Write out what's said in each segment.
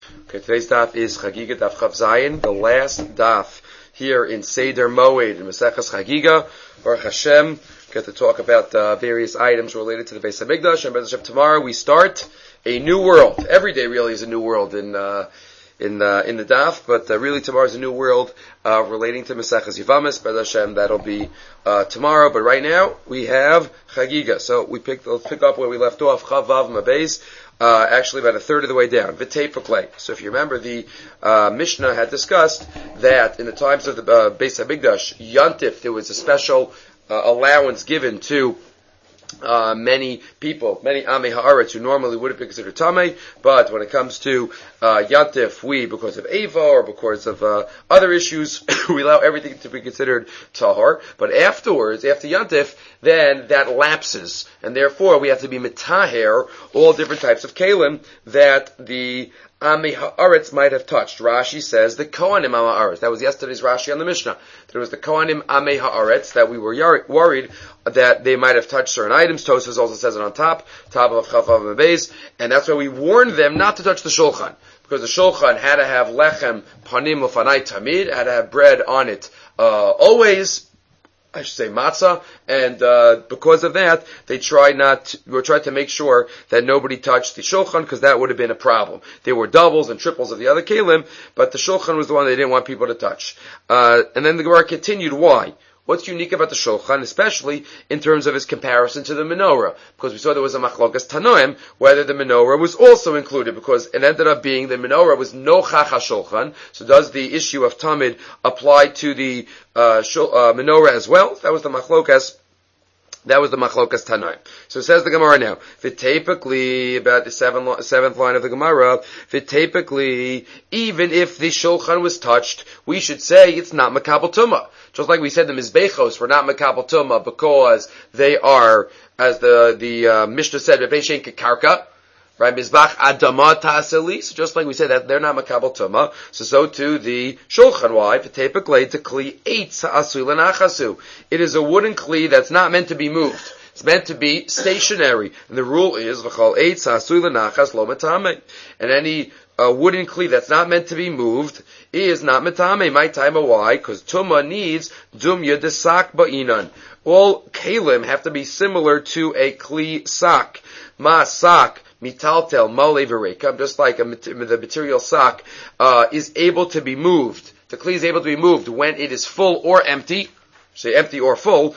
Okay, today's daf is Chagiga Daf Chav Zayin, the last daf here in Seder Moed in Maseches Chagiga. Baruch Hashem, get to talk about various items related to the Beis Hamikdash. And Beis Hashem, tomorrow we start a new world. Every day really is a new world in the daf, but really tomorrow is a new world relating to Maseches Yevamis. Beis Hashem, that'll be tomorrow. But right now we have Chagiga. So let's pick up where we left off. Chav Vav Mabeis. Actually about a third of the way down. V'teipaklei. So if you remember, the Mishnah had discussed that in the times of the Beis Hamikdash, Yantif, there was a special allowance given to many people, many Amei Haaretz who normally wouldn't be considered Tamei, but when it comes to Yantif, we, because of Eva or because of other issues, we allow everything to be considered Tahor. But afterwards, after Yantif, then that lapses, and therefore we have to be Metaher, all different types of Kalim that the Amei Haaretz might have touched. Rashi says the Kohanim Amei Haaretz. That was yesterday's Rashi on the Mishnah. There was the Kohanim Amei Haaretz that we were worried that they might have touched certain items. Tosfos also says it on top of Chav Vav Mabeis, and that's why we warned them not to touch the Shulchan, because the Shulchan had to have lechem panim ufanai tamid, had to have bread on it always. I should say matzah, and because of that, we tried to make sure that nobody touched the shulchan, because that would have been a problem. There were doubles and triples of the other kelim, but the shulchan was the one they didn't want people to touch. And then the Gemara continued, why? What's unique about the shulchan, especially in terms of its comparison to the menorah? Because we saw there was a machlokas tanoim, whether the menorah was also included, because it ended up being the menorah was no chacha shulchan. So does the issue of tamid apply to the menorah as well? That was the machlokas. That was the machlokas tanoim. So says the Gemara now. V'tepically, about the seventh line of the Gemara, v'tepically, even if the shulchan was touched, we should say it's not makabel tumah. Just like we said, the mizbechos were not makabel tumah because they are, as the Mishnah said, b'beishen kekarka, right? Mizbach adama ta'aseli. So just like we said that they're not makabel tumah, so too the shulchan. Why? V'tepically to kli eitz ha'asui l'nachasu. It is a wooden kli that's not meant to be moved. It's meant to be stationary. And the rule is v'chol eitz ha'asui l'nachas lo metamei. And any wooden kli that's not meant to be moved is not metame. My time, why? Because tuma needs dumya desak ba'inan. All kalim have to be similar to a kli sak. Ma sak mitaltel male v'rekam, just like the material sak is able to be moved. The kli is able to be moved when it is full or empty. Say empty or full.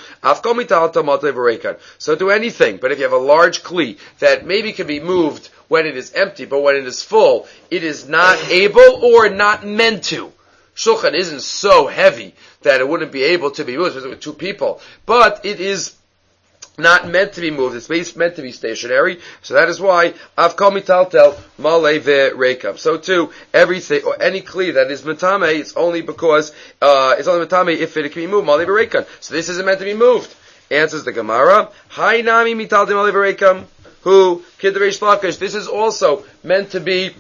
So do anything. But if you have a large kli that maybe can be moved when it is empty, but when it is full, it is not able or not meant to. Shulchan isn't so heavy that it wouldn't be able to be moved with two people, but it is not meant to be moved. It's meant to be stationary. So that is why Avkal mitaltel male ve'rekam. So too, everything or any kli that is metame, it's only because it's only metame if it can be moved. Male ve'rekam. So this isn't meant to be moved. Answers the Gemara. Hi nami mitaltel male ve'rekam. Who kid the Reish Lakish? This is also meant to be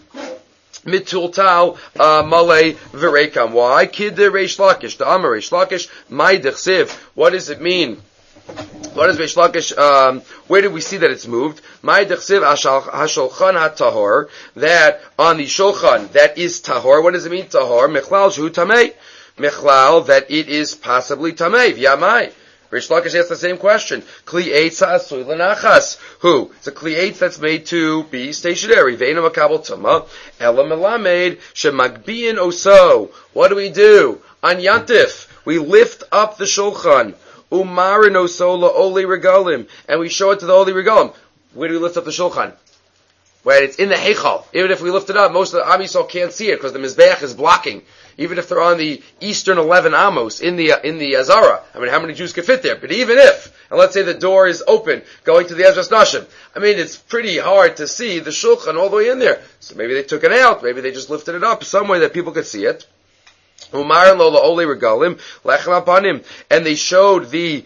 mitultal male ve'rekam. Why? Kid the Reish Lakish. The Amar Reish Lakish. My dechsiv. What does it mean? What is Reish Lakish? Where did we see that it's moved? My dechsiv hashulchan hatahor. That on the shulchan that is tahor. What does it mean tahor? Mechlal shu tamei. Mechlal that it is possibly tamei. V'yamai. Reish Lakish asked the same question. Kli eitz ha'asui l'nachas. Who? It's a kli eitz that's made to be stationary. Ve'ena makabel tumah. Ela melamed shemagbiyin oso. What do we do? On Yantif, we lift up the shulchan. Umarin oso la'oli regalim. And we show it to the Oli regalim. Where do we lift up the shulchan? When it's in the heichal. Even if we lift it up, most of the Am Yisrael can't see it because the mizbeach is blocking. Even if they're on the eastern 11 amos in the Azara. I mean, how many Jews can fit there? But even if, and let's say the door is open going to the Ezras Nashim, I mean, it's pretty hard to see the shulchan all the way in there. So maybe they took it out. Maybe they just lifted it up some way that people could see it. Umarin lo la'oli regalim lechem apanim. And they showed the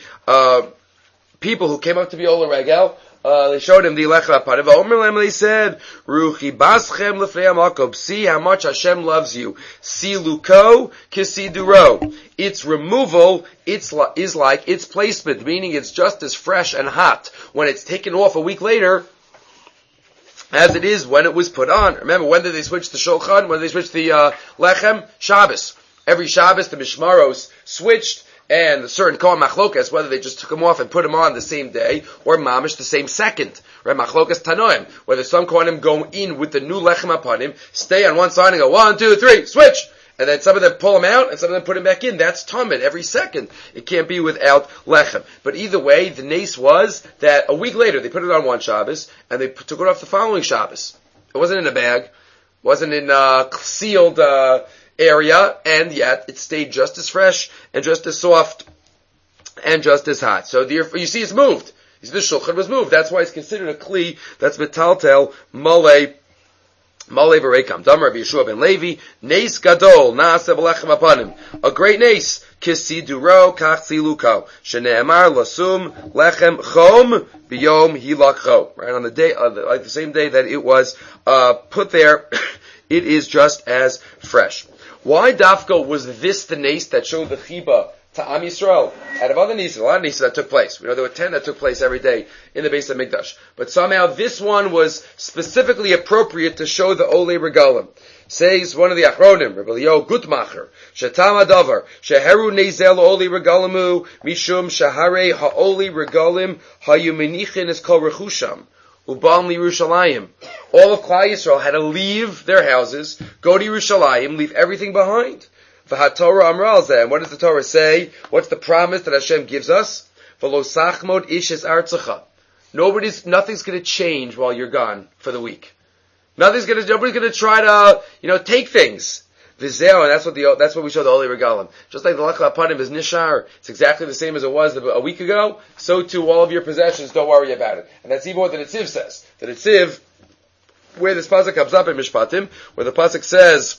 people who came up to be Ola Regel. They showed him the lechem apanim. They said, "Ruchi baschem lefnei hamakom." See how much Hashem loves you. Siluko kisiduro. Its removal, is like its placement, meaning it's just as fresh and hot when it's taken off a week later as it is when it was put on. Remember, when did they switch the shulchan? When did they switch the lechem? Shabbos. Every Shabbos the mishmaros switched, and the certain kohen machlokas, whether they just took them off and put them on the same day, or mamish the same second. Right? Machlokas tanoim, whether some kohanim go in with the new lechem upon him, stay on one side and go 1, 2, 3, switch. And then some of them pull them out, and some of them put them back in. That's tamid every second. It can't be without lechem. But either way, the nace was that a week later they put it on one Shabbos, and they took it off the following Shabbos. It wasn't in a bag, wasn't in a sealed area, and yet it stayed just as fresh and just as soft and just as hot. So you see, it's moved. You see, the shulchan was moved. That's why it's considered a kli that's metaltel malei. Malay Varekam, Damar Yeshua ben Levi, Nes Gadol, Naaseh B'lechem Apanim. A great Nes, Kisi Duro, Kach Siluko, Shene'emar Lasum, Lechem Chom, Biyom Hilakcho. Right, on the day, like the same day that it was, put there, it is just as fresh. Why Dafko was this the Nes that showed the Chiba to Am Yisrael? Out of other Neses, a lot of Neses that took place. We know there were 10 that took place every day in the Beis HaMikdash. But somehow this one was specifically appropriate to show the Olei Regalim. Says one of the Achronim, Rabbi Leo Gutmacher, Shetam Adavar, Sheheru Nezel Olei Regalimu, Mishum Shahare Ha'olei Regalim, Hayumenichin Es Kol Rechusham, Ubam Yerushalayim. All of Klal Yisrael had to leave their houses, go to Yerushalayim, leave everything behind. V'haTorah amra al zeh. And what does the Torah say? What's the promise that Hashem gives us? V'lo sachmod ish es artzacha. Nothing's going to change while you're gone for the week. Nobody's going to try to, take things. V'zeo, and that's what we show the Olei Regalim. Just like the Lechem Apanim is nishar, it's exactly the same as it was a week ago. So too, all of your possessions, don't worry about it. And that's even what the Netziv says. The Netziv, where this pasuk comes up in Mishpatim, where the pasuk says,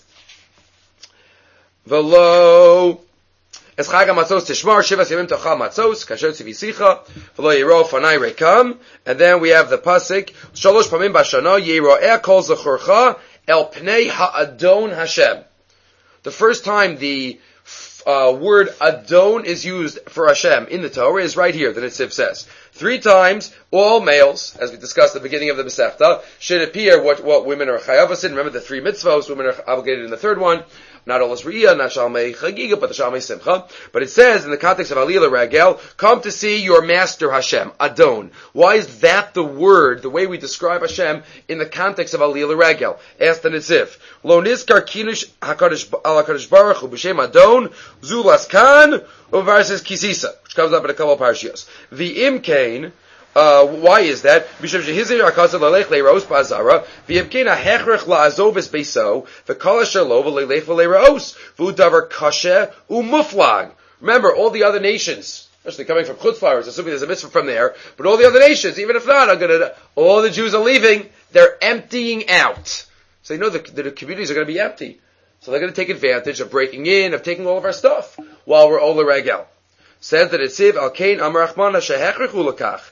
V'lo es chag hamatzos tishmar shivas yamim tochal matzos kasher tzivisicha v'lo yiro fanai rekam. And then we have the pasuk shalosh pamim bashana yiroeh kol zechorcha el pnei ha'adon Hashem. The first time the word Adon is used for Hashem in the Torah is right here, the Netziv says. 3 times, all males, as we discussed at the beginning of the Masechta, should appear what women are chayav in. Remember the 3 mitzvos, women are obligated in the third one. Not Olas Riyah, not Shalmei Chagiga, but the Shalmei Simcha. But it says in the context of Aliyah Ragel, come to see your master Hashem, Adon. Why is that the word, the way we describe Hashem in the context of Aliyah Ragel? Ask the Netziv. Lo nizkar kinush HaKadosh Baruch Hu b'shem Adon, Zulas Kan, versus Kisisa, which comes up in a couple of parashiyos. The Imkain, why is that? Because Shehizir Akasa Lalech Leiros Bazara, V'Yemkena Hechrech La'azovis Beiso, V'Kala Shalov Leilech V'Leiros, V'Udavar Kashe U'Muflag. Remember, all the other nations, especially coming from Chutz flowers, assuming there's a mitzvah from there, but all the other nations, even if not, all the Jews are leaving, they're emptying out. So you know the communities are going to be empty. So they're going to take advantage of breaking in, of taking all of our stuff, while we're Ola Regel. Says that it's Siv Al-Kain Amar Achmana Shehechrech Ulakach.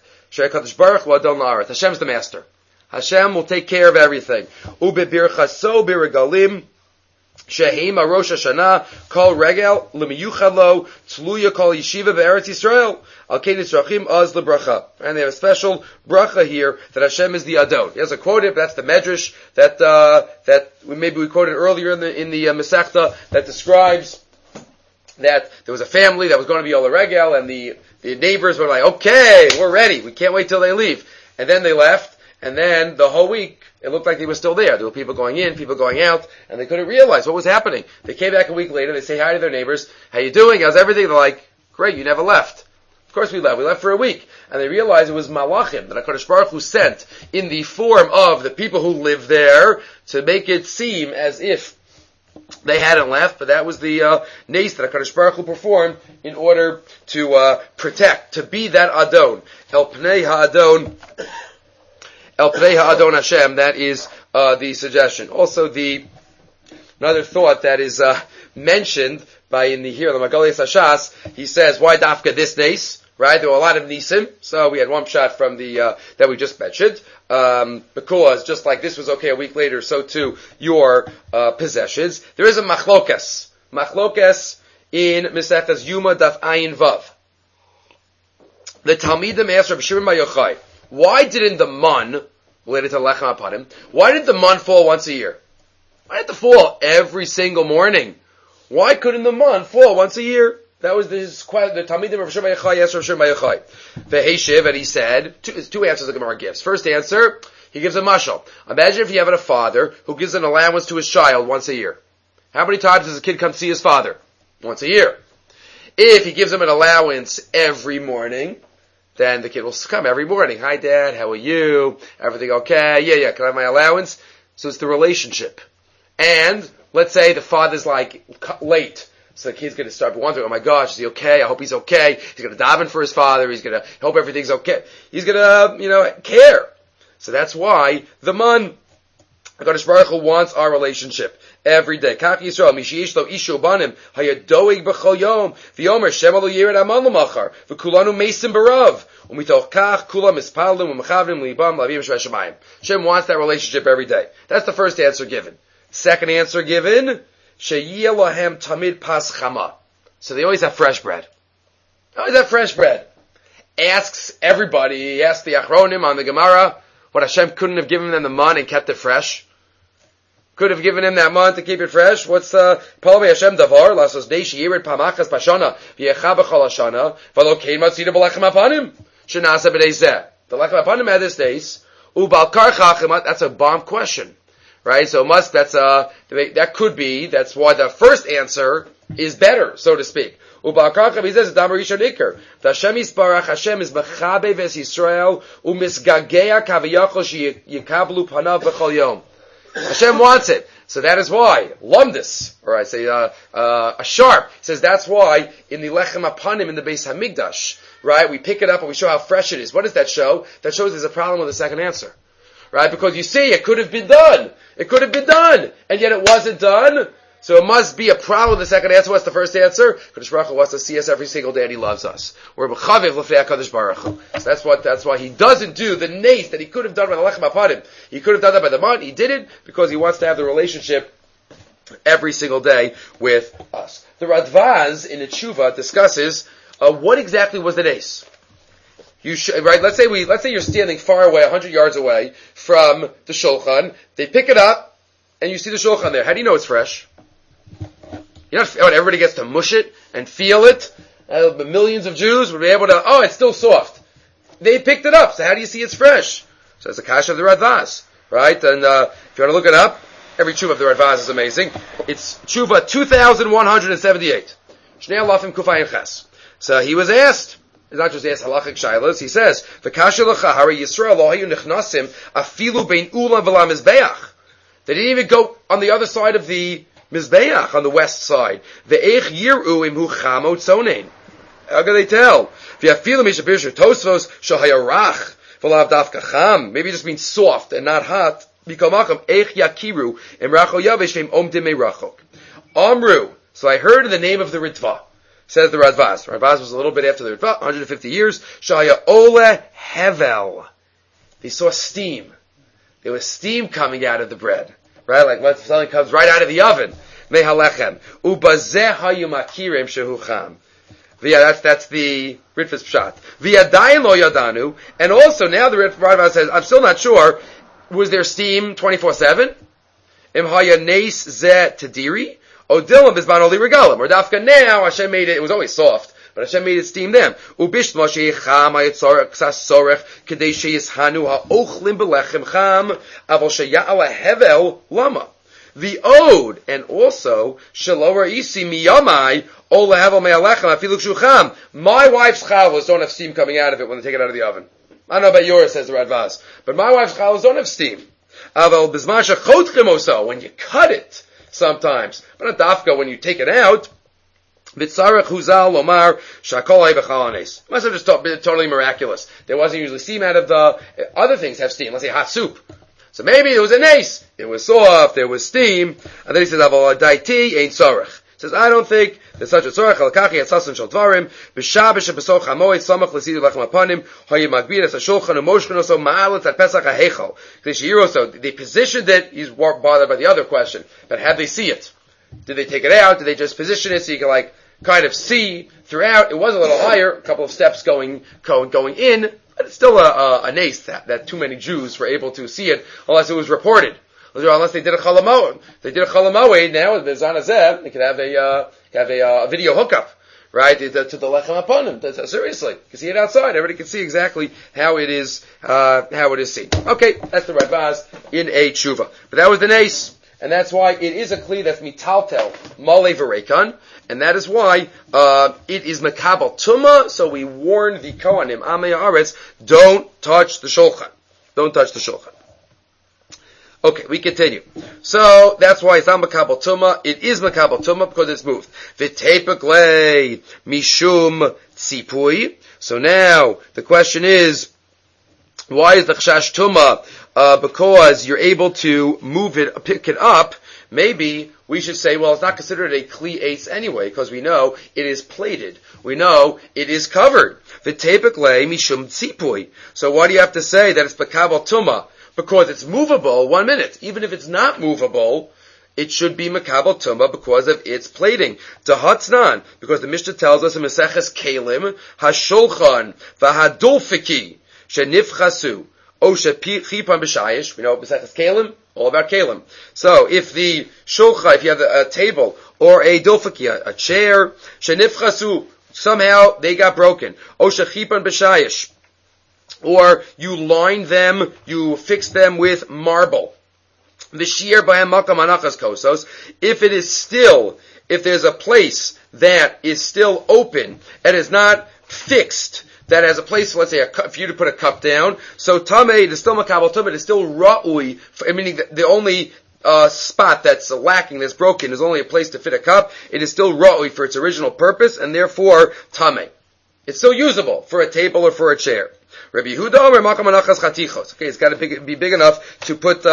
Hashem's the master. Hashem will take care of everything. Ubebirchaso birigalim shehim Rosh Hashanah kol regel lemiyuchalo tluya kol yeshiva be'eretz Yisrael al kein yitzrachim az lebracha. And they have a special bracha here that Hashem is the Adon. He has a quote, but that's the medrash that maybe we quoted earlier in the Masechta that describes that there was a family that was going to be Ola Regel, and the neighbors were like, okay, we're ready. We can't wait till they leave. And then they left, and then the whole week, it looked like they were still there. There were people going in, people going out, and they couldn't realize what was happening. They came back a week later, they say hi to their neighbors, how you doing, how's everything? They're like, great, you never left. Of course we left for a week. And they realized it was Malachim, that HaKadosh Baruch Hu sent in the form of the people who live there to make it seem as if they hadn't left, but that was the nace that HaKadosh Baruch Hu performed in order to protect, to be that Adon. El Pnei Ha'adon Hashem, that is the suggestion. Also another thought that is mentioned by the Magalei Sashas, he says, why dafka this nace? Right? There were a lot of nisim, so we had one shot from the that we just mentioned. Because just like this was okay a week later, so too your possessions. There is a machlokas. Machlokas in Masechtas Yuma Daf Ayin Vav. The Talmidim asked Rabbi Shimon Bar Yochai, why didn't the man related to lechem apanim. Why did the man fall once a year? Why did it fall every single morning? Why couldn't the man fall once a year? That was the Talmidim of Rav Shimon Yochai, yes, Rav Shimon Yochai. The Heishiv, and he said, two answers the Gemara gives. First answer, he gives a mashal. Imagine if you have a father who gives an allowance to his child once a year. How many times does a kid come see his father? Once a year. If he gives him an allowance every morning, then the kid will come every morning. Hi Dad, how are you? Everything okay? Yeah, can I have my allowance? So it's the relationship. And, let's say the father's like late. So the kid's going to start wondering, oh my gosh, is he okay? I hope he's okay. He's going to daven for his father. He's going to hope everything's okay. He's going to, care. So that's why the man, HaKadosh Baruch Hu wants our relationship every day. Kach Yisrael, Mishiyish lo ishu banim, hayadoig b'chol yom, v'yomer, Shem alo yirid aman l'machar, v'kulanu mesim barav, u'mitoch kach, kulam ispalim, u'mechavnim, li'ibam, l'avim shveshamayim. Shem wants that relationship every day. That's the first answer given. Second answer given, Sheyiyeh lahem tamid pas chama. So they always have fresh bread. Always have fresh bread. Asks everybody, he asks the Achronim on the Gemara, what Hashem couldn't have given them the man and kept it fresh? Could have given him that man to keep it fresh? What's Palmei Hashem davar? Lasos deish yirid pamachas bashana v'yecha b'chol hashana v'lo kein matzida b'lechem apanim shenasa b'deizeh. The lechem apanim had this days. Ubal karchach, that's a bomb question. Right? So that could be, that's why the first answer is better, so to speak. Uba'akarachav, he says, Damar Rishon Iker. The Hashem Yisbarach, Hashem is Mechabe Ves Yisrael, Umisgagea Kaviyachol Yikablu Panav B'chol Yom. Hashem wants it. So that is why. Lumdus, or I say, a sharp, says that's why in the Lechem Apanim in the Beis Hamikdash, right, we pick it up and we show how fresh it is. What does that show? That shows there's a problem with the second answer. Right? Because you see, it could have been done. It could have been done. And yet it wasn't done. So it must be a problem with the second answer. What's the first answer? Kadosh Baruch Hu wants to see us every single day and He loves us. We're b'chaviv l'fnei HaKadosh Baruch Hu. So that's why He doesn't do the nace that He could have done by the Lechem Apanim. He could have done that by the man. He did it because He wants to have the relationship every single day with us. The Radvaz in the Tshuva discusses, what exactly was the nace? Right? Let's say you're standing far away, 100 yards away from the shulchan. They pick it up, and you see the shulchan there. How do you know it's fresh? Everybody gets to mush it and feel it. Millions of Jews would be able to, it's still soft. They picked it up, so how do you see it's fresh? So it's the kasha of the Radvaz, right? And if you want to look it up, every tshuva of the Radvaz is amazing. It's tshuva 2178. Shnei alafim kufayin ches. So he was asked, he's not just asked halachic shilas, he says, V'kasha l'cha hara Yisrael lo hayu nechnasim afilu bein ulam v'la mizbeach. They didn't even go on the other side of the mizbeach, on the west side. Ve'ech yiru imhu chamo tzonein. How can they tell? V'afilu mishabir tosvos shahayarach v'lav dafka cham. Maybe it just means soft and not hot. Mikamacham ech yakiru imracho yavish v'im omdim meirachok. Amru. So I heard in the name of the Ritva. Says the Radvaz. Radvaz was a little bit after the Ritva, 150 years. Shaya ole hevel. They saw steam. There was steam coming out of the bread. Right? Like when something comes right out of the oven. Mehalechem. Ubazeh hayumakirim shehucham. That's the Ritva's pshat. V'yadayin lo yadanu. And also now the Radvaz says, I'm still not sure, was there steam 24/7? Im hayanes zeh tadiri. Odilam bizman oli regalim. Or dafka now, Hashem made it was always soft, but Hashem made it steam then. Ubishma sheicham hayitzorach ksas sorech kedei sheyishanu ha'ochlim belechem cham aval sheya'ala hevel lama. The ode, and also shalor isi miyamai ola hevel me'alechem afiluk shucham. My wife's chalvos don't have steam coming out of it when they take it out of the oven. I don't know about yours, says the Radvaz, but my wife's chalvos don't have steam. Aval bizman shechotchem oso, when you cut it, sometimes, but not dafka when you take it out. Vitzarech huzal lomar shakol b'chalanes. Must have just been totally miraculous. There wasn't usually steam out of the other things have steam. Let's say hot soup. So maybe it was a nace. It was soft. There was steam. And then he says, "Aval daiti ain't tzarech." He says, I don't think there's such a tzarech. Alakachi etzason shel dvarim b'shabbos shebesoch hamoed samach l'sidu lechem apanim hayi magbir es hashulchan umoshchen oso ma'alet at pesach hahechal. So they positioned it. He's bothered by the other question, but had they see it? Did they take it out? Did they just position it so you can kind of see throughout? It was a little higher, a couple of steps going in. But it's still a nace that too many Jews were able to see it unless it was reported. Unless they did a chalamoed. They did a chalamoed now, the Zanazeb, they could have a video hookup, right, to the Lechem Aponim. Seriously. You can see it outside. Everybody can see exactly how it is seen. Okay, that's the Radbaz in a tshuva. But that was the nace. And that's why it is a kli that's mitaltel, male v'reikan, and that is why it is mekabel tuma. So we warn the kohanim, amei haaretz, don't touch the shulchan. Don't touch the shulchan. Okay, we continue. So that's why it's not mekabel tuma. It is mekabel tuma because it's moved. V'tepek lei mishum tzipui. So now the question is, why is the chashash tuma? Because you're able to move it, pick it up. Maybe we should say, well, it's not considered a kli eitz anyway, because we know it is plated. We know it is covered. V'tepek lei mishum tzipui. So why do you have to say that it's mekabel tuma? Because it's movable, 1 minute. Even if it's not movable, it should be mekabel tuma because of its plating. Dahatznan, because the Mishnah tells us in Maseches Kelim, hashulchan v'hadulfiki shenifchasu o shechipan b'shayish. We know Maseches Kelim, all about Kelim. So if the shulchan, if you have a table or a dulfiki, a chair, shenifchasu, somehow they got broken, o shechipan b'shayish, or you line them, you fix them with marble. V'shir b'hem makam anachas kosos. If there's a place that is still open and is not fixed, that has a place, let's say, for you to put a cup down, so tamei, it is still makabel tumah, it is still ra'ui, meaning the only spot that's lacking, that's broken, is only a place to fit a cup. It is still ra'ui for its original purpose, and therefore tamei. It's still usable for a table or for a chair. Rabbi Yehuda Omer makam anachas chatichos. Okay, it's got to be big enough to put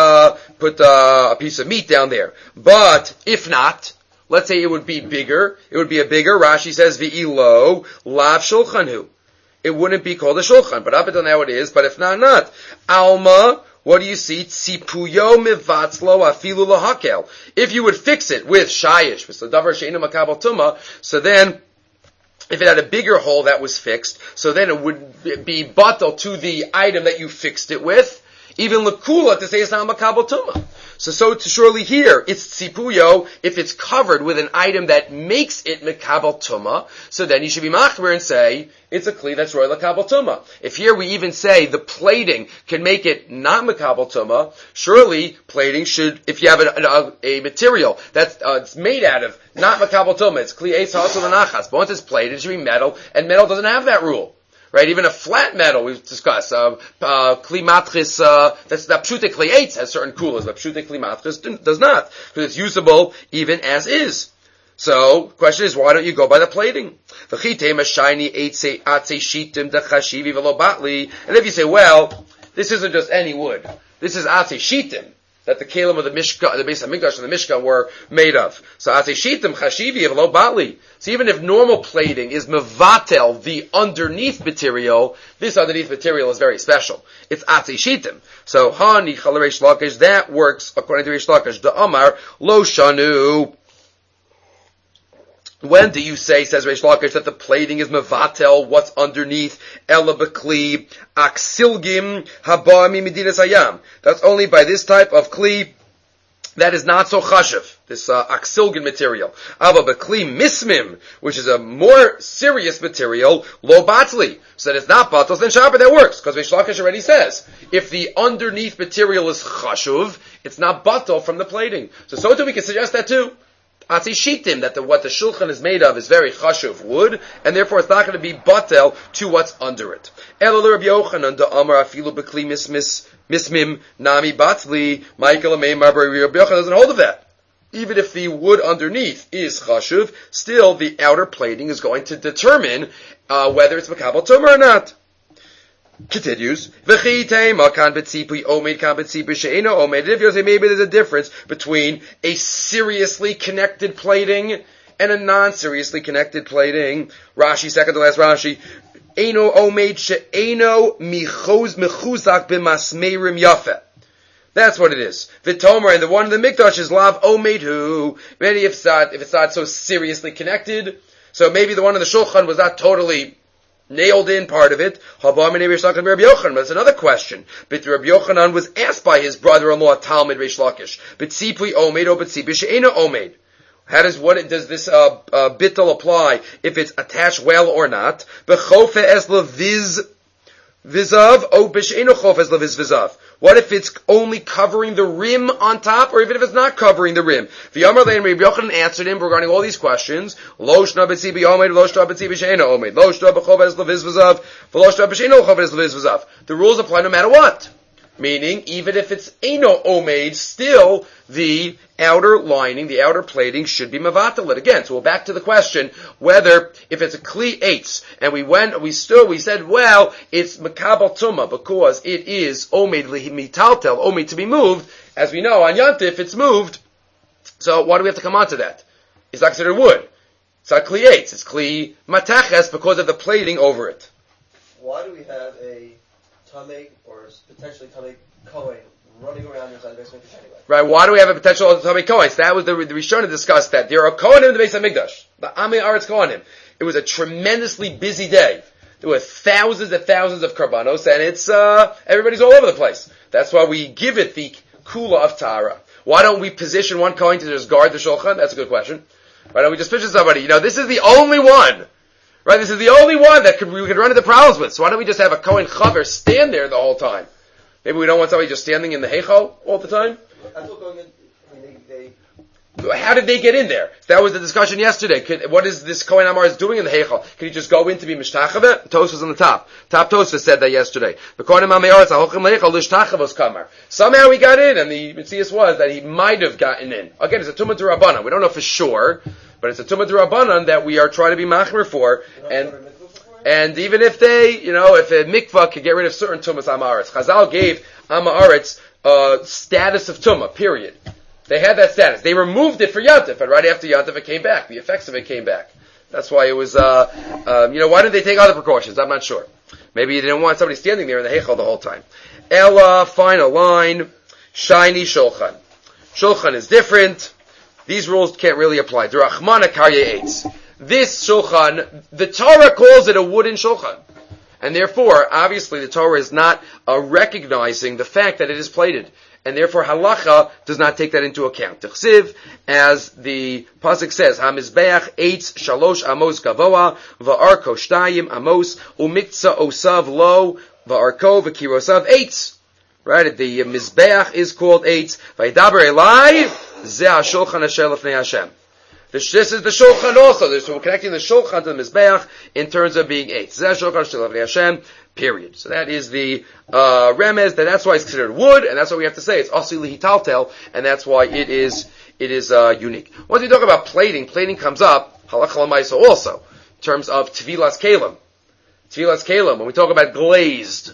a piece of meat down there. But if not, let's say it would be bigger. It would be a bigger. Rashi says v'ilo lav shulchanhu. It wouldn't be called a shulchan, but up until now it is. But if not. Alma, what do you see? Tzipuyo mivatzlo afilu lahakel. If you would fix it with shayish, with davar she'enu makabel tuma, so then, if it had a bigger hole that was fixed, so then it would be batal to the item that you fixed it with. Even lekula to say it's not makabel tuma. So to surely here, it's tzipuyo, if it's covered with an item that makes it makabel tuma, so then you should be machmer and say, it's a kli that's roy makabel tuma. If here we even say the plating can make it not makabel tuma, surely plating should, if you have a material that's it's made out of not makabel tuma, it's kli eitz ha'atzul anachas, but once it's plated, it should be metal, and metal doesn't have that rule. Right, even a flat metal we've discussed. Kli matris, that's the pshute kli eitz has certain kulas, but pshute kli matris does not, because it's usable even as is. So, the question is, why don't you go by the plating? And if you say, well, this isn't just any wood, this is atze shitim, that the kalim of the Mishkan, the Beis Hamikdash and the Mishkan were made of. So atze shitim chashivi v'lo batli. So even if normal plating is mevatel, the underneath material, this underneath material is very special. It's atze shitim. So hani chala Reish Lakish, that works according to Reish Lakish. The Amar lo shanu. When do you say, says Reish Lakish, that the plating is mevatel, what's underneath? Ela b'kli aksilgim haba mi medinas hayam. That's only by this type of kli that is not so chashiv, this aksilgin material. Ava b'kli mismim, which is a more serious material, lo batli. So that it's not batal, then Shabbat that works, because Reish Lakish already says, if the underneath material is chashuv, it's not batal from the plating. So too we can suggest that too. Atzi shitim, that what the shulchan is made of is very chashuv wood, and therefore it's not going to be batel to what's under it. Elul Rabbi Yochanan da Amar afilu b'kli mismim nami batli. Michael Ameimar Rabbi Yochanan doesn't hold of that. Even if the wood underneath is chashuv, still the outer plating is going to determine whether it's makabel tumah or not. Continues. If you say maybe there's a difference between a seriously connected plating and a non-seriously connected plating. Rashi, second to last Rashi. Eino omed she'eino mechuzak b'masmerim yafeh. That's what it is. V'tomer, and the one in the mikdash is lav omedhu. Maybe if it's not so seriously connected, so maybe the one in the shulchan was not totally nailed in part of it. That's another question. But Rabbi Yochanan was asked by his brother-in-law Talmud Reish Lakish. B'tzipui omed or b'tzipi she'ena omed. Does this bittul apply if it's attached well or not? B'chofe es leviz vizav o b'she'ena chofe es leviz vizav. What if it's only covering the rim on top, or even if it's not covering the rim? V'yamar lein Rabbi Yochanan answered him regarding all these questions. Lo shna b'tzibi omed, lo shna b'tzibi she'ena omed, lo shna b'chofe es leviz vizav, v'lo shna b'she'ena chofe es leviz vizav. The rules apply no matter what. Meaning, even if it's eno omed, still the outer lining, the outer plating should be mavatal. Again, so we're back to the question whether if it's a kli eitz, and we said, well, it's makabel tuma because it is omed mitaltel, omed to be moved. As we know on Yantif, it's moved. So why do we have to come on to that? It's not considered wood. It's not kli eitz. It's kli mataches because of the plating over it. Why do we have a tamei or potentially tamei kohen running around inside the Beis Hamikdash anyway? Right, why do we have a potential tamei kohen? So that was the Rishon to discuss that. There are kohenim in the Beis Hamikdash. The Amei Aretz kohenim. It was a tremendously busy day. There were thousands and thousands of karbanos, and it's everybody's all over the place. That's why we give it the kula of Tara. Why don't we position one kohen to just guard the shulchan? That's a good question. Why don't we just position somebody? This is the only one. Right, this is the only one that we could run into problems with. So why don't we just have a Kohen Chaver stand there the whole time? Maybe we don't want somebody just standing in the Heichal all the time? How did they get in there? That was the discussion yesterday. What is this Kohen Amar is doing in the Heichal? Can he just go in to be Mishtachaveh? Tos was on the top. Top Tos said that yesterday. Somehow he got in, and the Mitzias was that he might have gotten in. Again, it's a Tumah D'Rabbanan. We don't know for sure, but it's a Tumah D'Rabbanan that we are trying to be machmer for, and even if they, if a mikvah could get rid of certain Tumas Amaretz, Chazal gave Amaretz status of Tumah, period. They had that status. They removed it for Yantif, and right after Yantif it came back. The effects of it came back. That's why it was, why didn't they take other precautions? I'm not sure. Maybe you didn't want somebody standing there in the Heichal the whole time. Ella, final line, shiny Shulchan. Shulchan is different. These rules can't really apply. D'Rachmana Karye Eitz. This Shulchan, the Torah calls it a wooden Shulchan. And therefore, obviously, the Torah is not recognizing the fact that it is plated. And therefore, halacha does not take that into account. T'chsiv, as the pasuk says, HaMizbeach eitz shalosh amos gavoa, va'arko shtayim amos, u'miktza osav lo, va'arko v'kirosav eitz. Right? The Mizbeach is called eitz. Vaydaber elai, ze ha'shulchan asher lefnei Hashem. This is the Shulchan also. So we're connecting the Shulchan to the Mizbeach in terms of being eight. So that's Shulchan Shel Hashem, period. So that is the remez, that's why it's considered wood, and that's what we have to say. It's Asi Lihitaltel, and that's why it is unique. Once we talk about plating comes up, Halach Lamaisa also, in terms of Tevilas Kalim. Tevilas Kalim, when we talk about glazed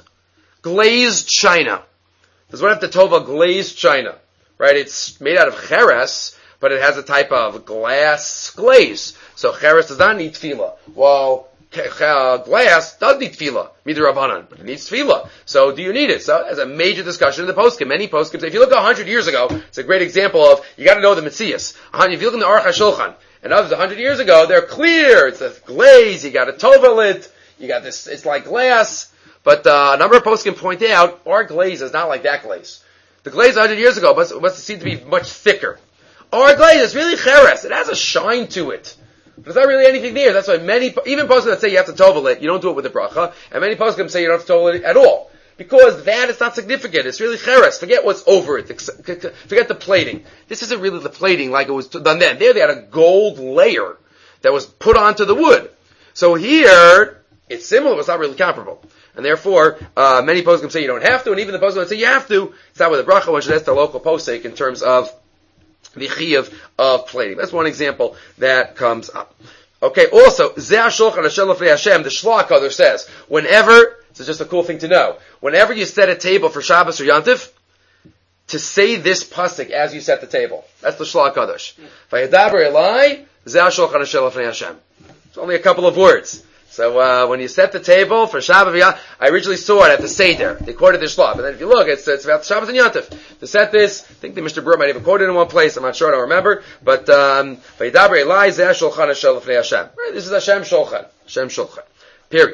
china. Does one have to tova glazed china? Right? It's made out of cheres, but it has a type of glass glaze. So cheres does not need tefillah. Well, glass does need tefillah, midrabanan, but it needs tefillah. So do you need it? So there's a major discussion in the poskim. Many poskim say, if you look 100 years ago, it's a great example of, you gotta know the Metzias. If you look in the Aruch HaShulchan, and others 100 years ago, they're clear. It's a glaze, you got a tovel it, you got this, it's like glass. But a number of poskim point out, our glaze is not like that glaze. The glaze 100 years ago must seem to be much thicker. Our glaze is really cheres. It has a shine to it. But there's not really anything there. That's why even poskim that say you have to tovel it, you don't do it with the bracha, and many poskim say you don't have to tovel it at all. Because that is not significant. It's really cheres. Forget what's over it. Forget the plating. This isn't really the plating like it was done then. There they had a gold layer that was put onto the wood. So here, it's similar, but it's not really comparable. And therefore, many poskim say you don't have to, and even the poskim that say you have to, it's not with the bracha, one should ask the local posek in terms of the chiyuv of plating. That's one example that comes up. Okay, also, Zeh HaShulchan Asher Lefnei Hashem, the Shlach Kodesh says, whenever, this is just a cool thing to know, whenever you set a table for Shabbos or Yantif, to say this pasuk as you set the table. That's the Shlach Kodesh. Vayadaber Elai, Zeh HaShulchan Asher Lefnei Hashem. It's only a couple of words. So when you set the table for Shabbat, I originally saw it at the Seder. They quoted the Shlach. And then if you look, it's about Shabbos and Yantif. To set this, I think the Mr. Brewer might even quoted it in one place. I'm not sure, I don't remember. But, Vaydaber Elai Zeh HaShulchan Asher Lefnei Hashem. This is Hashem Shulchan. Hashem Shulchan. Period.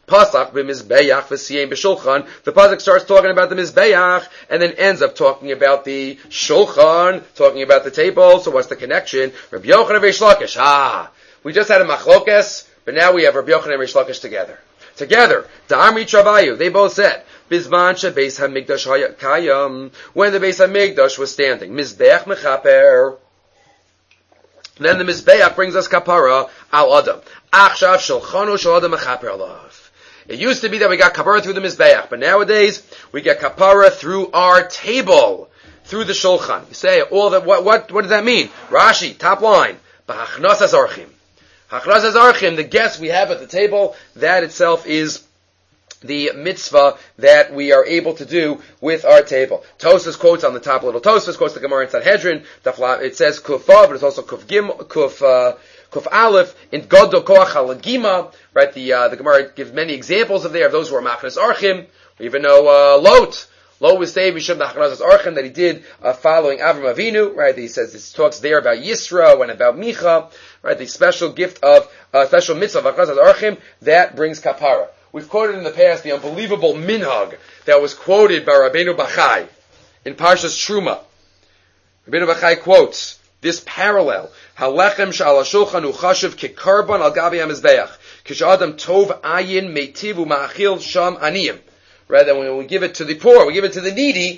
Pasach b'mizbeach v'siyem b'shulchan. The pasuk starts talking about the mizbeach and then ends up talking about the shulchan, talking about the table. So what's the connection? Rabbi Yochanan and Reish Lakish. We just had a machlokes, but now we have Rabbi Yochanan and Reish Lakish together. Da'amri Travayu, they both said, Bizman shebeis hamikdash kayam, when the Beis Hamikdash was standing, Mizbeach mechaper. Then the Mizbeach brings us kapara al adam. Achshav shulchanu shel adam mechaper alav. It used to be that we got kapara through the Mizbeach, but nowadays we get kapara through our table, through the shulchan. You say, what does that mean? Rashi, top line, b'hachnasas archim. Hachnasas archim, the guests we have at the table, that itself is the mitzvah that we are able to do with our table. Tosfos quotes on the top, little Tosfos quotes the Gemara in Sanhedrin. It says kufa, but it's also kuf aleph in Godo Koach Halagima. Right, the Gemara gives many examples of those who are machnas archim. We even know Lot. Lot was saved Mishum Hachnasas archim that he did following Avram Avinu. Right, he says this talks there about Yisro and about Micha. Right, the special gift of special mitzvah of Hachnasas archim that brings kapara. We've quoted in the past the unbelievable minhag that was quoted by Rabbeinu Bachai in Parshas Truma. Rabbeinu Bachai quotes this parallel: "Halechem shal hashulchan uchashiv kekarban al gabi hamizbeach kishadam tov ayin meitiv u'ma'achil sham aniyim." Rather, when we give it to the poor, we give it to the needy.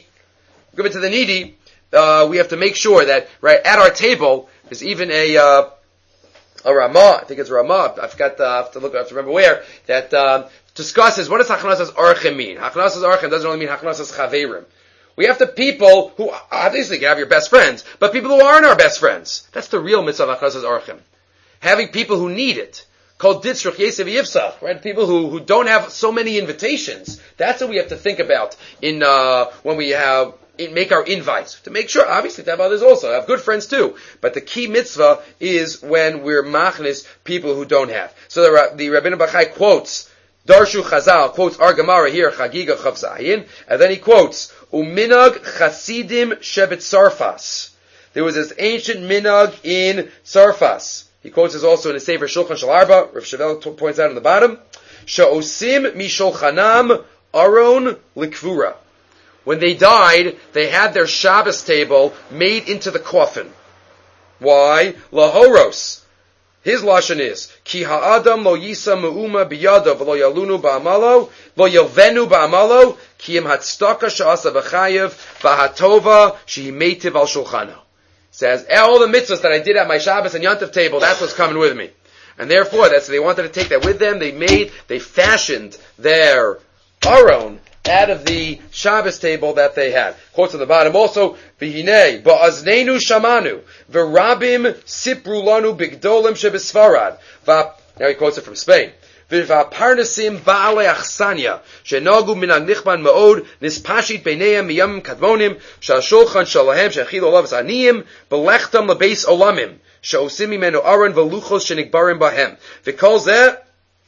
We have to make sure that right at our table there's even a Ramah. I think it's Ramah. I forgot. I have to remember where that. Discusses what does Hachnasas Archim mean. Hachnasas Archim doesn't only mean Hachnasas Chaverim. We have the people who obviously can have your best friends, but people who aren't our best friends. That's the real mitzvah of Hachnasas Archim. Having people who need it. Called Ditzrich Yesev Yivsach, right? People who don't have so many invitations. That's what we have to think about in when we make our invites. To make sure, obviously, to have others also. Have good friends too. But the key mitzvah is when we're machnis people who don't have. So the Rabbeinu Bachai quotes Darshu Chazal quotes our Gemara here, Chagiga Chav Zayin, and then he quotes, Uminag Chasidim Shebet Sarfas. There was this ancient minag in Sarfas. He quotes this also in the Sefer Shulchan Shel Arba, Rav Shavel points out on the bottom, Sha'osim Mishulchanam Aron Likvura. When they died, they had their Shabbos table made into the coffin. Why? Lahoros. His lashon is ki ha'adam lo yisa me'uma biyado v'lo yalunu ba'amalo lo yalvenu ba'amalo ki im hatstaka sha'asa v'chayev v'hatova shehi meitiv al shulchano. Says all the mitzvahs that I did at my Shabbos and Yontif table, that's what's coming with me, and therefore they wanted to take that with them. They fashioned their aron out of the Shabbos table that they had. Quotes on the bottom also, V'hinei, ba'aznenu shamanu, v'rabim sipru lanu bigdolim shebesfarad. Now he quotes it from Spain. V'parnasim ba'ale achsanya, shenagu minag nichman ma'od, nispashit beineim miyam kadmonim, sha'ashulchan shalahem she'achil olav zaniyim, b'lechtam lebeis olamim, she'osim imenu aron v'luchos shenikbarim bahem. V'kol zeh,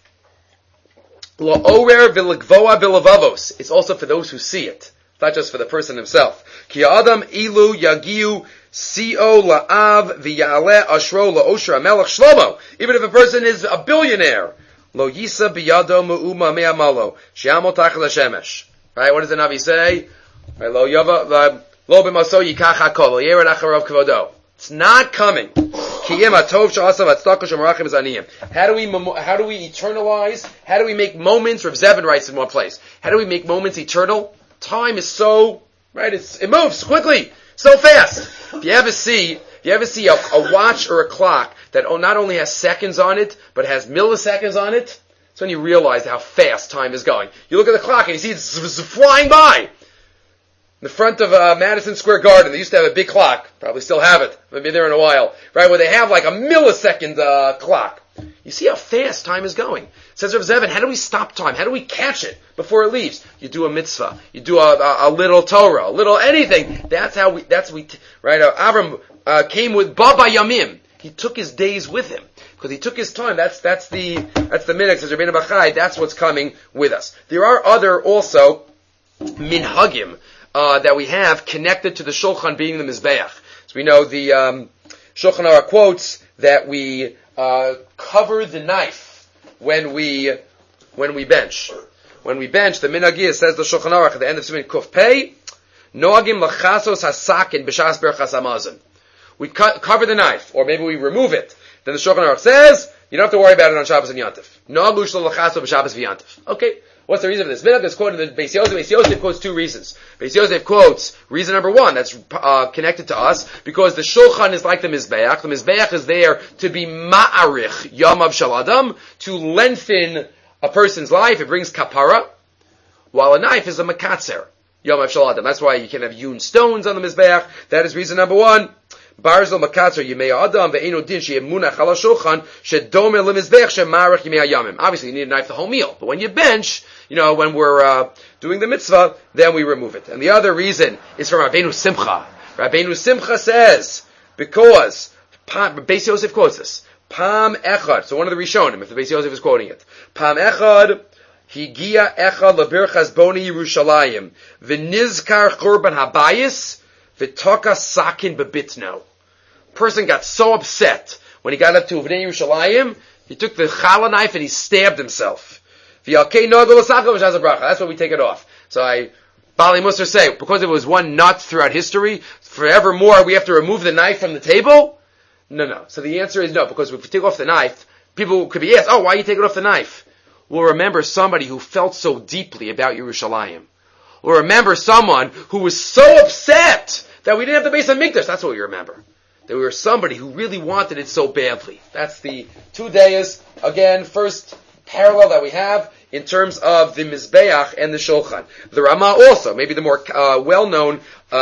it's also for those who see it. It's not just for the person himself. Ki adam ilu yagiu co la'av v'ya'aleh ashro la'osher hamelech shlomo. Even if a person is a billionaire, lo yisa biyado mu'uma me'amalo she'amol tachal hashemesh. Right? What does the Navi say? Right? Lo yava lo b'maso yikach hakol lo yered acharav kvodo. It's not coming. How do we eternalize? How do we make moments? Rav Zevin writes in one place. How do we make moments eternal? Time is so, right, it moves quickly, so fast. If you ever see a watch or a clock that not only has seconds on it, but has milliseconds on it, it's when you realize how fast time is going. You look at the clock and you see it's flying by. In the front of Madison Square Garden, they used to have a big clock. Probably still have it. I've been there in a while. Right, where they have like a millisecond clock. You see how fast time is going. Says Rav Zevin, how do we stop time? How do we catch it before it leaves? You do a mitzvah. You do a little Torah, a little anything. Right, Avram came with Baba Yamim. He took his days with him. Because he took his time. That's the minhag, says Rabbeinu Bachai. That's what's coming with us. There are other also minhagim that we have connected to the Shulchan being the Mizbeach. So we know the Shulchan Aruch quotes that we cover the knife when we when we bench. When we bench, the minhag says the Shulchan Aruch at the end of Siman Kuf Pei, noagim lachasos hasakin b'shas berachas hamazon. We cover the knife, or maybe we remove it. Then the Shulchan Aruch says, you don't have to worry about it on Shabbos and Yantif. Noagu shlo lachaso b'Shabbos v'Yantif. Okay, what's the reason for this? Minhag is quoted in the Beis Yosef. Beis Yosef quotes two reasons. Beis Yosef quotes reason number one, that's connected to us, because the Shulchan is like the Mizbeach. The Mizbeach is there to be ma'arich yamav shel adam, to lengthen a person's life. It brings kapara, while a knife is a makatzer yamav shel adam. That's why you can have hewn stones on the Mizbeach. That is reason number one. Barzel makatzer yimei adam ve'eno din she'emunach ala shulchan she'dome lemizbeach she'marach yimei hayamim. Obviously, you need a knife the whole meal, but when you bench, when we're doing the mitzvah, then we remove it. And the other reason is from Rabbeinu Simcha. Rabbeinu Simcha says, because Beis Yosef quotes this, Pam echad. So one of the Rishonim, if the Beis Yosef is quoting it, Pam echad higia echad lebirchas boni Yerushalayim v'nizkar churban habayis v'toka sakin bebitno. Person got so upset when he got up to Uvnei Yerushalayim, he took the challah knife and he stabbed himself. That's why we take it off. So Bali Musar say, because it was one nut throughout history, forevermore we have to remove the knife from the table? No. So the answer is no, because if we take off the knife, people could be asked, why are you taking off the knife? We'll remember somebody who felt so deeply about Yerushalayim. We'll remember someone who was so upset that we didn't have the Beis HaMikdash. That's what we remember. That we were somebody who really wanted it so badly. That's the 2 days, again, first parallel that we have in terms of the Mizbeach and the Shulchan. The Ramah also, maybe the more well-known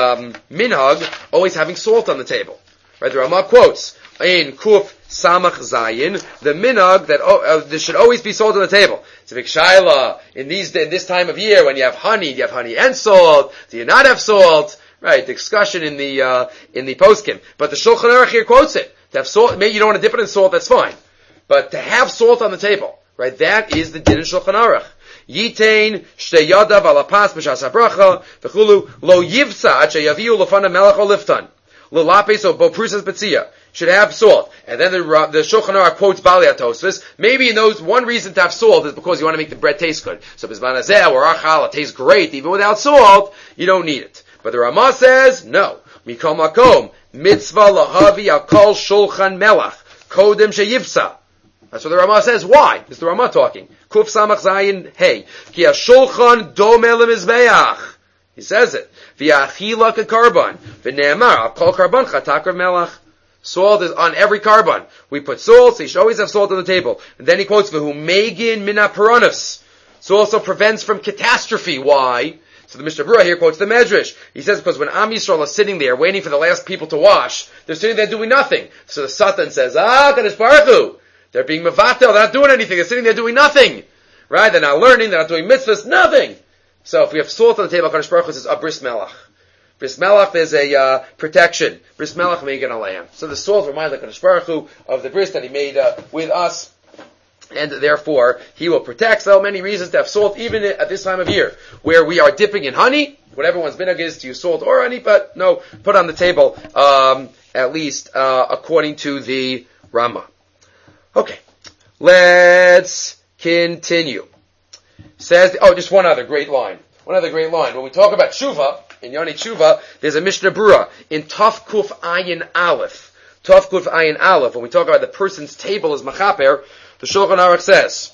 minhag, always having salt on the table. Right? The Ramah quotes, in Kuf Samach Zayin, the minhag that there should always be salt on the table. It's a big shaila in this time of year when you have honey. Do you have honey and salt? Do you not have salt? Right, discussion in the poskim. But the Shulchan Aruch here quotes it. To have salt, maybe you don't want to dip it in salt, that's fine. But to have salt on the table, right, that is the din of Shulchan Aruch. Yitain shtei yadav alapas b'shas habracha v'chulu lo yivsa ad sheyaviu lefana melech o liftan lo lapis o bo prusas betzia. Should have salt. And then the Shulchan Aruch quotes Bali HaTosfos. Maybe one reason to have salt is because you want to make the bread taste good. So Bizman Hazeh or our challah tastes great even without salt, you don't need it. But the Ramah says, no. Mikol makom, mitzvah lahavi akol shulchan melach, kodem sheyivsa. That's what the Ramah says. Why? It's the Ramah talking. Kuf samach zayin hey. Ki ha-shulchan dome lemizbeach. He says it. V'yachila ke-karban. V'ne'emar, akol karban chatak rav melach. Salt is on every karban. We put salt, so you should always have salt on the table. And then he quotes, v'hu megin min ha-peronis. So also prevents from catastrophe. Why? So the Mishnah Berurah here quotes the Medrash. He says because when Am Yisrael is sitting there waiting for the last people to wash, they're sitting there doing nothing. So the Satan says, Kadosh Baruch Hu. They're being mevatel, they're not doing anything, they're sitting there doing nothing. Right? They're not learning, they're not doing mitzvahs, nothing. So if we have salt on the table, Kadosh Baruch Hu says, bris melach. Bris melach is a protection. Bris melach megan alayim. So the salt reminds the Kadosh Baruch Hu of the bris that he made with us. And therefore, he will protect. So many reasons to have salt, even at this time of year, where we are dipping in honey. What everyone's minhag is to use salt or honey, but no, put on the table, at least according to the Ramah. Okay, let's continue. Says, just one other great line. When we talk about tshuva, in Yoni Tshuva, there's a Mishnah Berurah in Taf Kuf Ayin Aleph. When we talk about the person's table as machaper, the Shulchan Aruch says,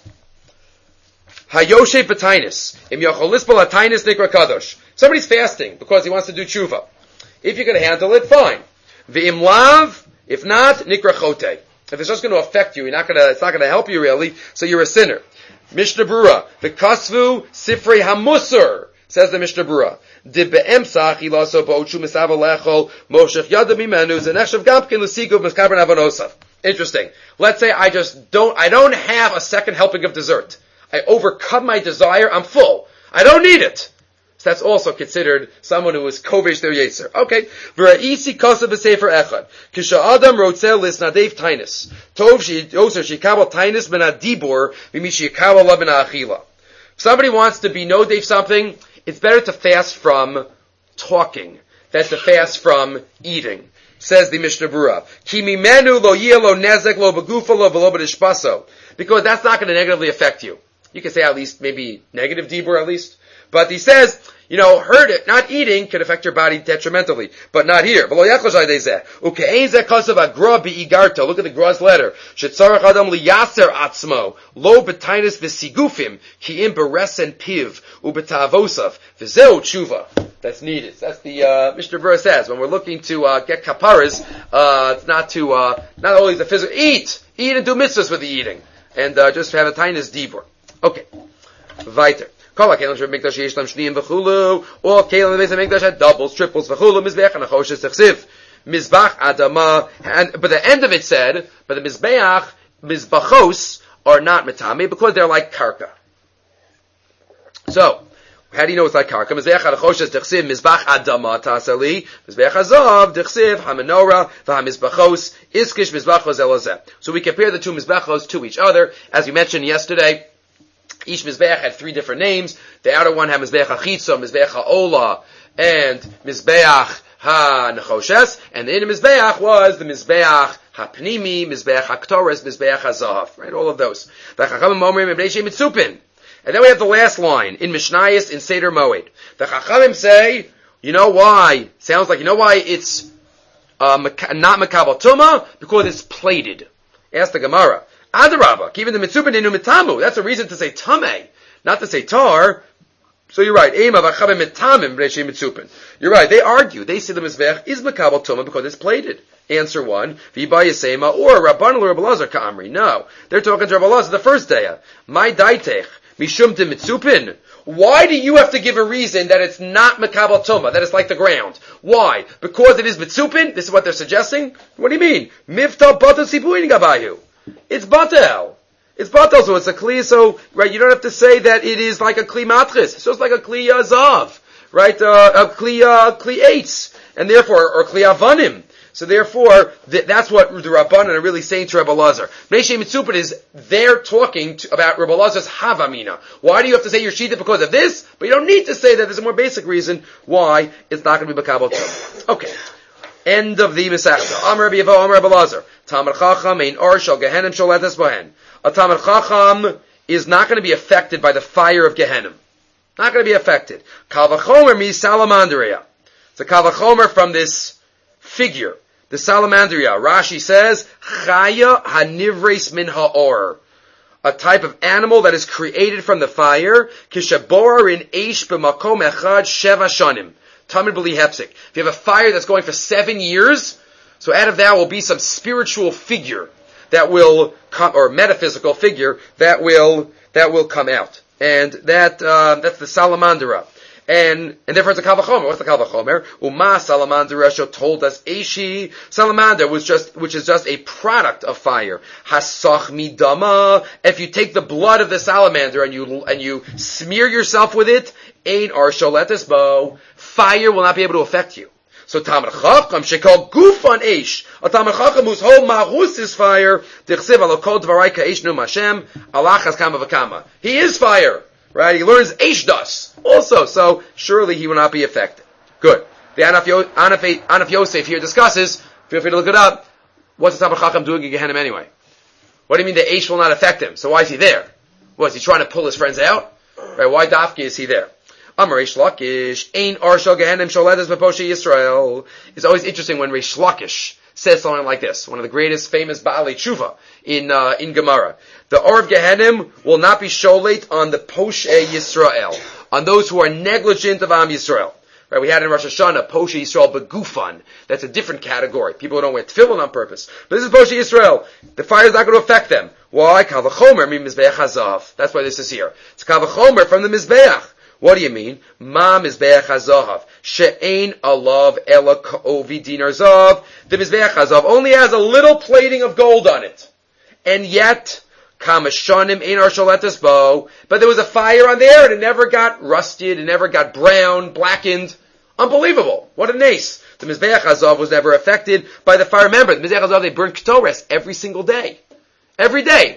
Hayoshe b'tainis, im yochol lispol hatainis nikra kadosh. Somebody's fasting because he wants to do tshuva. If you can handle it, fine. V'im lav, if not, nikra chote. If it's just going to affect you, it's not going to help you really, so you're a sinner. Mishnah Berurah, the kasvu sifrei hamusar, says the Mishnah Berurah. Di be'emsach ilaso ba'ochu misava lechol moshech yada mimenu zenechshav gampkin l'sigu v'meskabran avonosav. Interesting. Let's say I don't have a second helping of dessert. I overcome my desire, I'm full. I don't need it. So that's also considered someone who is kovesh their yetzer. Okay. V'ra'isi kasa b'sefer echad. Kisha adam rotzeh lisnadev tainis. Tov yoser shikabel tainis ben adibur v'mishi yikabel la ben ha'achila. If somebody wants to be nodev something, it's better to fast from talking than to fast from eating. Says the Mishnah Berurah, Ki mimenu lo yeh lo nezek lo begufa lo v'lo b'nishpaso. Because that's not going to negatively affect you. You can say at least maybe negative dibur at least. But he says, heard it, not eating can affect your body detrimentally, but not here. Look at the Gra's letter. Lo betainis v'sigufim ki im beresen piv ubetavosav v'zeu tshuva. That's needed. That's the Mishnah Berurah says when we're looking to get kaparas, it's not always the physical. Eat and do mitzvahs with the eating, and just have a tainis dibur. Okay, weiter. All kelim in the Beis Hamikdash had doubles, triples, v'chulu, mizbeach and achoshes techsiv, mizbach adama, but the end of it said, but the mizbeach, mizbachos are not metame because they're like karka. So, how do you know it's like karka? Mizbeach adachoshes techsiv, mizbach adama tasali, mizbeach azav techsiv, hamenorah, v'hamizbachos, iskish mizbachos elazeh. So we compare the two mizbachos to each other, as we mentioned yesterday. Each Mizbeach had 3 different names. The outer one had Mizbeach HaChitza, Mizbeach HaOla, and Mizbeach HaNechoshes. And the inner Mizbeach was the Mizbeach HaPnimi, Mizbeach HaKtoris, Mizbeach HaZahav. Right, all of those. And then we have the last line in Mishnayos in Seder Moed. The Chachamim say, why? Sounds like, why it's not Makabal Tumah? Because it's plated. Ask the Gemara. Adarabba, even the mitzupin inu mitamu. That's a reason to say tameh, not to say tar. So you're right. Ema v'chavim mitamim b'nei mitzupin. You're right. They argue. They say the mizbech is makabel tumah because it's plated. Answer 1. V'ba yisema or Rabban or Rabbi Lazar ka'amri. No, they're talking to Rabbi Lazar the first day. My daitech mishum de mitzupin. Why do you have to give a reason that it's not makabel tumah, that it's like the ground? Why? Because it is mitzupin? This is what they're suggesting? What do you mean? Mivta bata sipuin gabayu. It's batel. It's batel, so it's a kli, so, right, you don't have to say that it is like a kli matris. It's just like a kli zav, right, a kli eitz, and therefore, or kli avanim. So therefore, that's what the Rabbanan are really saying to Rabbi Lazar. Mnei Mitzupin is there talking about Rabbi Lazar's havamina. Why do you have to say your shita because of this? But you don't need to say that. There's a more basic reason why it's not going to be Makabel Tumah. Okay. End of the Masechta. Amar Rabbi Yevo, Amar Rabbi Lazar. Tamar Chacham ein or shal Gehenim shal letes bohen. A Tamar Chacham is not going to be affected by the fire of Gehenim. Not going to be affected. Kal v'chomer mi salamandria. It's a kal v'chomer from this figure, the salamandria. Rashi says Chaya hanivres min ha'or. A type of animal that is created from the fire. Kishabor in eish b'makom echad sheva shanim. Tamid b'li hepsik. If you have a fire that's going for 7 years, so out of that will be some spiritual figure that will come, or metaphysical figure that will come out, and that's the salamandra, and therefore it's a kal v'chomer. What's the kal v'chomer? Uma salamandra Rasha told us Eishi salamander which is just a product of fire. Hasach midama. If you take the blood of the salamander and you smear yourself with it, ein arsho letes bo. Fire will not be able to affect you. So Tamar Chacham shekol gufan eish. A Tamar Chacham whose whole mahus is fire. Dichsiv alokol dvarai ka'eish num Hashem. Alachas kama v'kama. He is fire, right? He learns eish das also. So surely he will not be affected. Good. The Anaf Yosef here discusses. Feel free to look it up. What's the Tamar Chacham doing in Gehenna anyway? What do you mean the eish will not affect him? So why is he there? Was he trying to pull his friends out? Right? Why dafki is he there? Amar Reish Lakish, Ein Arshal Gehenim Sholedes B'Poshe Yisrael. It's always interesting when Reish Lakish says something like this. One of the greatest famous Baalei Tshuva in Gemara. The Or of Gehenim will not be sholet on the Poshe Yisrael, on those who are negligent of Am Yisrael. Right? We had in Rosh Hashanah Poshe Yisrael Begufan. That's a different category. People who don't wear tefillin on purpose. But this is Poshe Yisrael. The fire is not going to affect them. Why? Kal v'chomer mi Mizbeach Hazav. That's why this is here. It's Kal v'chomer from the Mizbeach. What do you mean? Ma mizbeach hazahav she'ein alav ela ka'ovi dinar zav. The mizbeach hazav only has a little plating of gold on it, and yet kamashanim ein arsholetes bo. But there was a fire on there, and it never got rusted, it never got brown, blackened. Unbelievable! What a nace! The mizbeach hazav was never affected by the fire. Remember, the mizbeach hazav they burned ketores every single day, every day.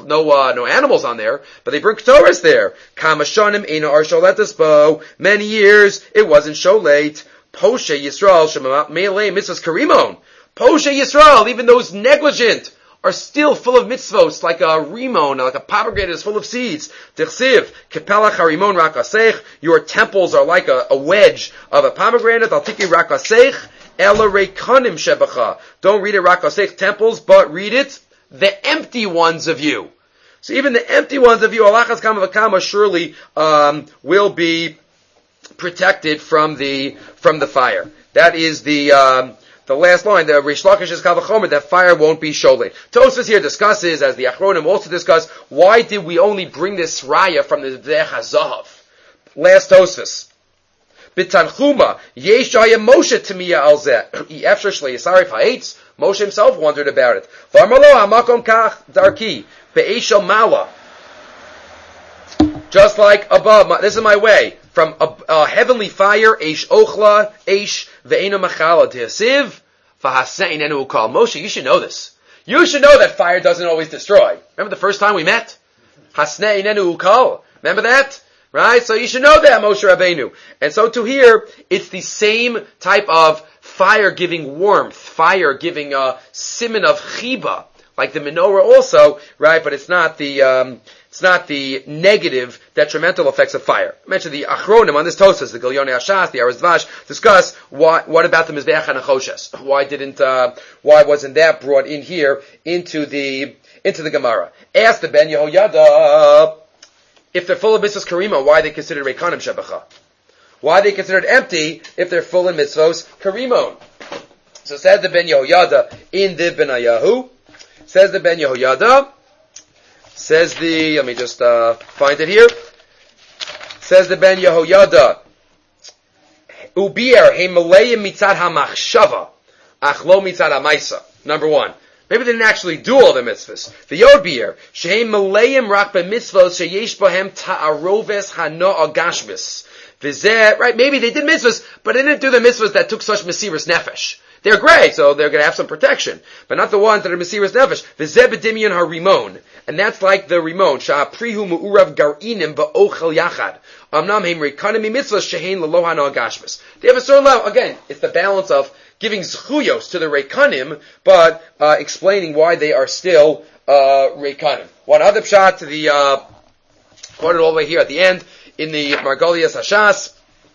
No animals on there, but they bring ketores there. Kamashanim eina arsholetes bo. Many years it wasn't sholate. Poshe Yisrael shema meilei mitzvahs karimon. Poshe Yisrael, even those negligent are still full of mitzvos, like a rimon, like a pomegranate is full of seeds. Tichsiv, kepelach harimon rakasech, your temples are like a wedge of a pomegranate, al tiki rakasech, ela reikanim shebacha. Don't read it rakasech temples, but read it the empty ones of you. So even the empty ones of you, alachas kama v'kama, surely will be protected from the fire. That is the last line, the Rish Lakish is kavachomer, that fire won't be sholet. Tosfos here discusses, as the Achronim also discuss, why did we only bring this raya from the Zeh HaZahav? Last Tosfos. B'tanchuma, yesh haya Moshe tamiya al zeh. After Shleisarif ha'etz, Moshe himself wondered about it. V'amalo ha'makom kach darki, be'eshel mala. Just like above, this is my way. From a heavenly fire, Eish Ochla, Eish Ve'ena Machala Tehasiv, Vahasein Enu Ukal. Moshe, you should know this. You should know that fire doesn't always destroy. Remember the first time we met? Hasnein Enu Ukal. Remember that? Right? So you should know that, Moshe Rabbeinu. And so to here, it's the same type of fire giving warmth, fire giving a siman of chiba, like the menorah also, right? But it's not the negative, detrimental effects of fire. I mentioned the Achronim on this Tosas, the Gilyonei Hashas, the Araz Dvash, discuss what about the Mizbeach HaNechoshes? Why wasn't that brought in here into the Gemara? Ask the Ben Yehoyada, if they're full of mitzvos karima, why are they considered Reikanim Shebacha? Why are they considered empty if they're full of mitzvos karimon? So says the Ben Yehoyada in the Benayahu, says the Ben Yehoyada, let me just find it here. Says the Ben Yehoyada, Ubier he malayim mitzad hamachshava, ach lo mitzad hamaisa. Number one, maybe they didn't actually do all the mitzvahs. The Yodbier shehe malayim rak b'mitzvahs sheyesh bohem ta'aroves hano agashmis. V'zeh, right? Maybe they did mitzvahs, but they didn't do the mitzvahs that took such mesiras nefesh. They're great, so they're going to have some protection, but not the ones that are mesiras nefesh. V'zeh b'dimyon harimon, and that's like the rimon. Sha'aprihu mu'urav gar'inim ba'ochel yachad. Amnam heim reikanim mitzvahs shehein lelohan agashmis. They have a certain level. Again, it's the balance of giving zchuyos to the reikanim, but explaining why they are still reikanim. One other pshat to the quoted all the way here at the end in the Margolias Hashas.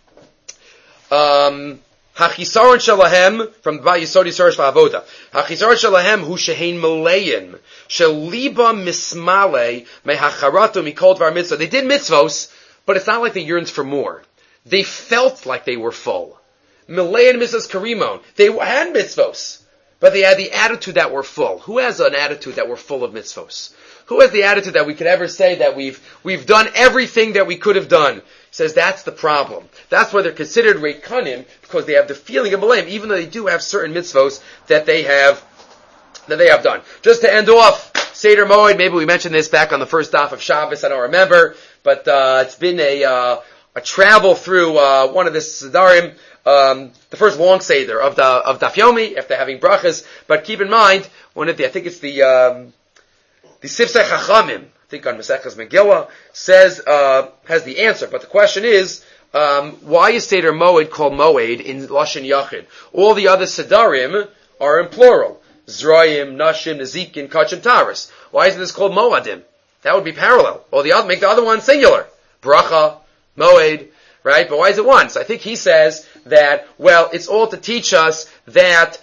Hachisaron shalahem from the Yisodi Sorish Va'avoda. Hachisaron shalahem hu shehein maleim sheliba mismale mehacharatu mikol dvar mitzvah. They did mitzvos, but it's not like they yearned for more. They felt like they were full. Maleim mitzvahs karimon. They had mitzvos, but they had the attitude that we're full. Who has an attitude that we're full of mitzvos? Who has the attitude that we could ever say that we've done everything that we could have done? He says that's the problem. That's why they're considered reikanim, because they have the feeling of malayim, even though they do have certain mitzvos that they have done. Just to end off, Seder Moed, maybe we mentioned this back on the first daf of Shabbos, I don't remember, but it's been a travel through one of the Sedarim, the first long Seder of Daf Yomi, after having brachas, but keep in mind, I think it's the Sifsei Chachamim, I think on Maseches Megillah, says, has the answer, but the question is, why is Seder Moed called Moed in Lashon Yachid? All the other Sedarim are in plural. Zrayim, Nashim, Nezikin, Kachim, Taris. Why isn't this called Moadim? That would be parallel. Or make the other one singular. Bracha, Moed, right? But why is it one? So I think he says that, it's all to teach us that,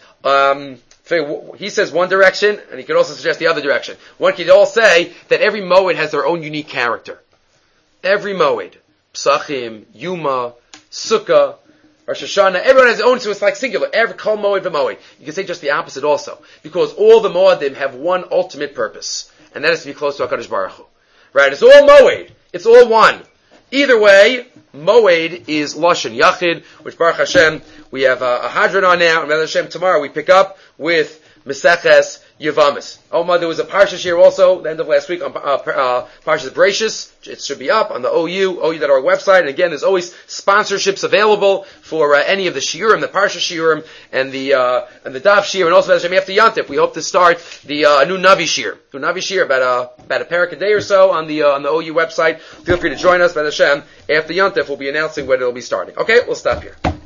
he says one direction, and he could also suggest the other direction. One could all say that every Moed has their own unique character. Every Moed. Psachim, Yuma, Sukkah, Rosh Hashanah, everyone has their own, so it's like singular. Every Kol Moed v'Moed. You can say just the opposite also. Because all the Moedim have one ultimate purpose, and that is to be close to HaKadosh Baruch Hu. Right? It's all Moed. It's all one. Either way, Moed is Lashon Yachid, which Baruch Hashem, we have a Hadron on now, and Baruch Hashem, tomorrow we pick up with Meseches Yevamis. There was a Parsha here also, the end of last week, on Parshas Bereishis. It should be up on the OU.org website. And again, there's always sponsorships available for any of the Shiurim, the Parsha Shiurim, and the Daf Shiur, and also after Yantif, we hope to start the new Navi Shiur. New Navi Shiur, about a parak a day or so on the OU website. Feel free to join us, Hashem. After Yantif, we'll be announcing when it'll be starting. Okay, we'll stop here.